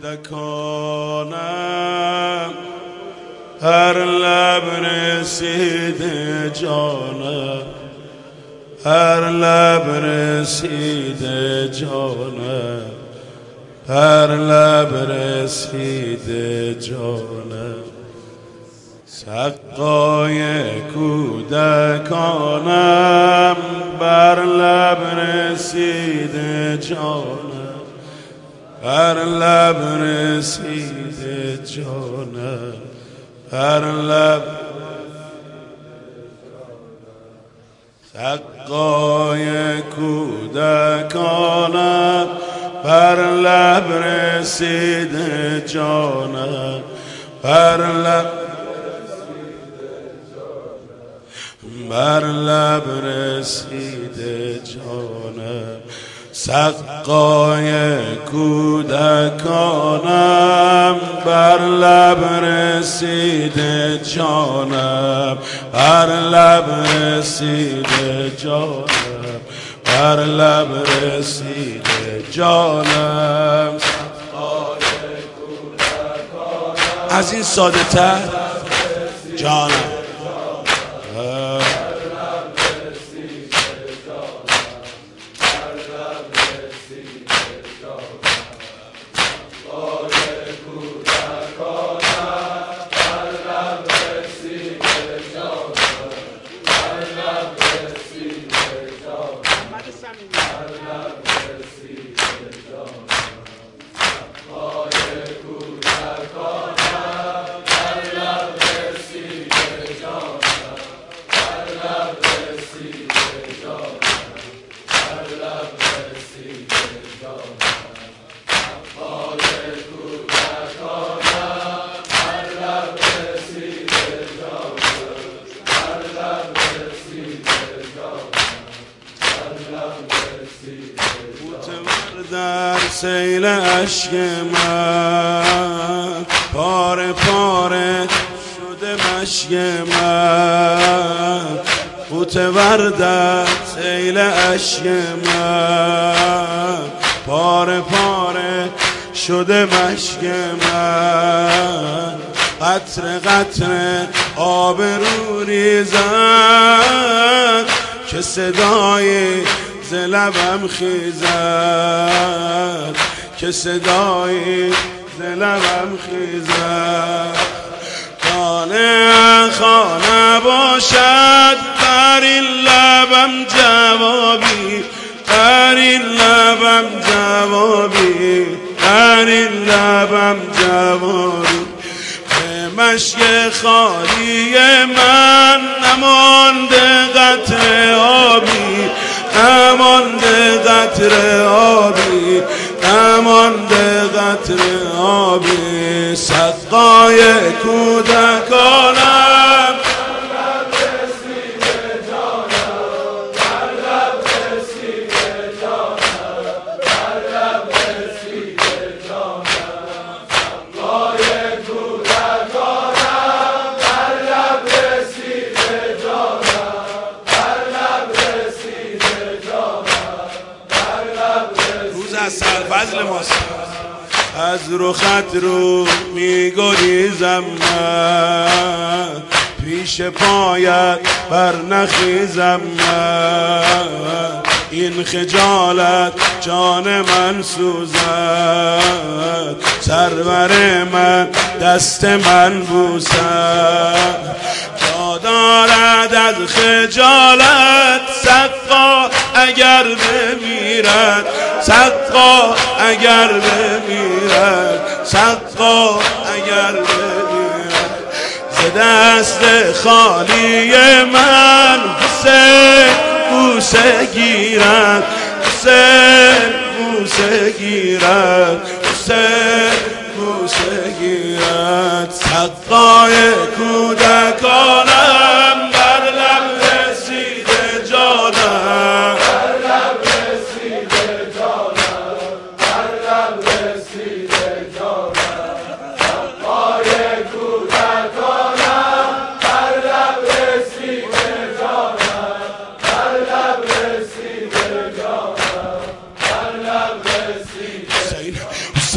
کودکانم هر لب رسیده جانم، هر لب رسیده جانم، هر لب رسیده جانم. سقای کودکانم بر لب رسیده جانم، بر لب رسیده جانم، بر لب. سقای کودکانم بر لب رسیده جانم، بر لب، بر لب رسیده جانم. سقای کودکانم بر لب رسیده جانم، بر لب رسیده جانم، بر لب رسیده جانم. از این ساده تر جانم. در سیل اشک من پاره پاره شده مشک من، غوطه‌ور در سیل اشک من پاره پاره شده مشک من. قطره قطره آب رو ریزد که صدای ز لبم خیزد، که صدای ز لبم خیزد. خانه خانه باشد بر این لبم جوابی، بر این لبم جوابی، بر این لبم جوابی. به مشک خالی من نمانده قطره آبی، نمانده قطره آبی، نمانده قطره آبی. سقای کودکانم سرفضل ماست. از رخت رو میگریزم من، پیش پایت بر نخیزم من. این خجالت جان من سوزد، سرور من دست من بوسد. جا دارد از خجالت سقا اگر بمیرد، سقا اگر بمیرد، سقا اگر بمیرد. ز دست خالی من حسین بوسه گیرد، حسین بوسه گیرد، حسین بوسه گیرد. سقای کودکانم بر لب رسیده جانم، بر لب رسیده جانم، بر لب رسیده جانم. سقای کودکانم بر لب رسیده جانم، بر لب رسیده جانم، بر لب رسیده.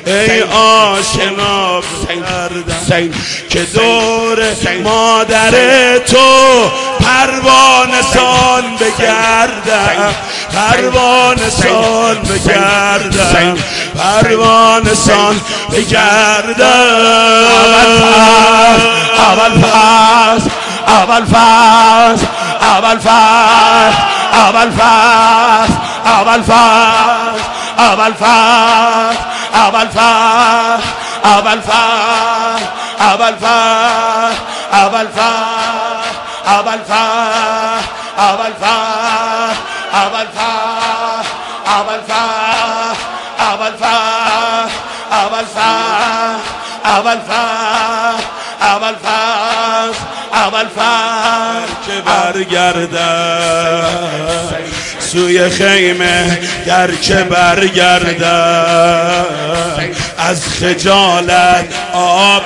ای آشنا بگردم که دور مادر تو پروانه سال بگردم، پروانه سال بگردم، پروانه سال بگردم. اول فصل اول فصل اول فصل اول فصل اول فصل اول فصل اول فصل اول فصل اول فصل اول فصل اول فصل اول فصل اول فصل اول فصل اول فصل اول فصل اول فصل اول فصل اول فصل که برگردم سوی خیمه گرچه برگردم از خجالت آب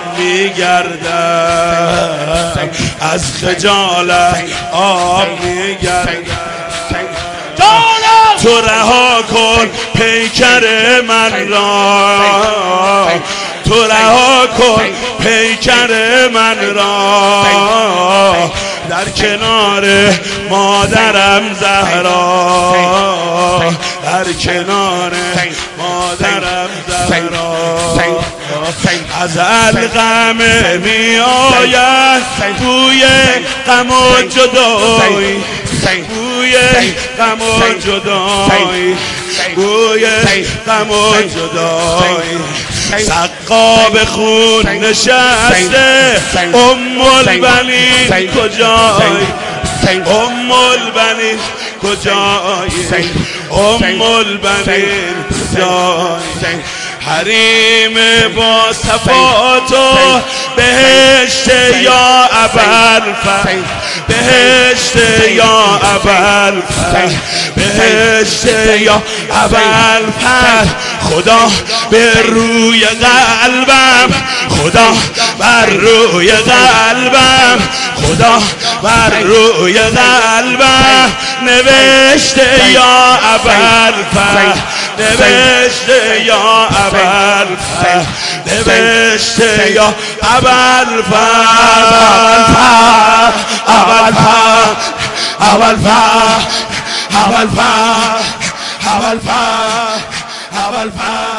میگردم، از خجالت آب میگردم. تو رها کن پیکر من را، تو رها کن پیکر من را در کنار مادرم زهرا، در کنار مادرم زهرا. از الغم می آید بوی غم و جدایی، بوی غم و جدایی، بوی غم و جدایی. سقا به خون نشسته البنین کجایی، البنین کجایی، البنین کجایی. حریم با صفاتو بهشت یا ابوالفضل، بهشت یا ابوالفضل، بهشت یا ابوالفضل. خدا به روی قلبم، خدا بر روی قلبم، خدا بر روی قلبم نوشته یا ابوالفضل، نوشته یا ابوالفضل، نوشته یا ابوالفضل. ابوالفضل ابوالفضل ابوالفضل ابوالفضل ابوالفضل